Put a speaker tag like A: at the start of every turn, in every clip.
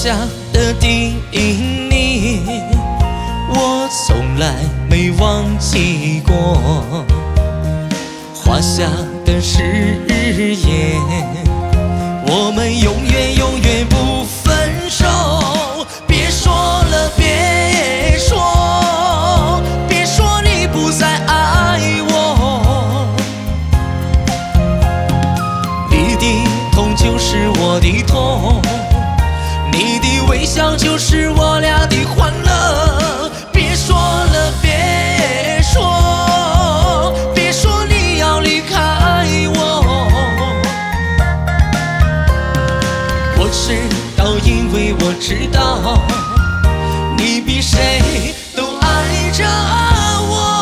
A: 下的叮咛，我从来没忘记过。画下的誓言，我们永远永远不分手。别说了，别说，别说你不再爱我。你的痛就是我的痛，你的微笑就是我俩的欢乐。别说了，别说，别说你要离开我。我知道，因为我知道，你比谁都爱着我。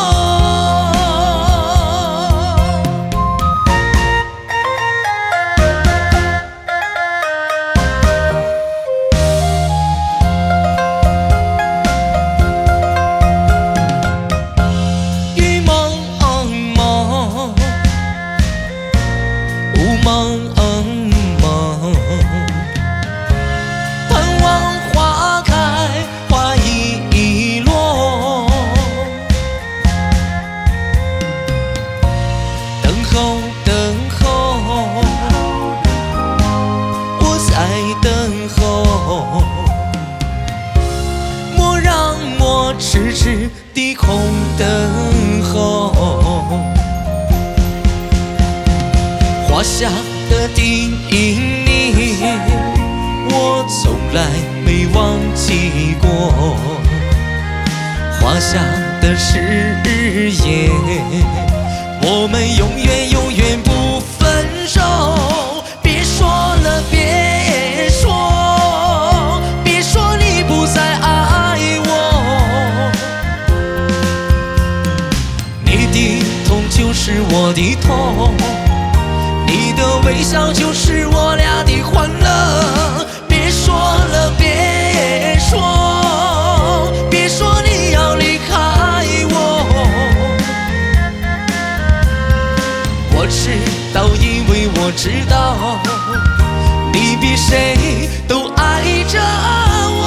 A: 雨蒙蒙，雾蒙蒙，盼望花开花已落，等候等候，我在等候，莫让我痴痴地空等候。画下的叮咛，我从来没忘记过。画下的誓言，我们永远永远不分手。别说了，别说，别说你不再爱我。你的痛就是我的痛，你的微笑就是我俩的欢乐。别说了，别说，别说你要离开我。我知道，因为我知道，你比谁都爱着我。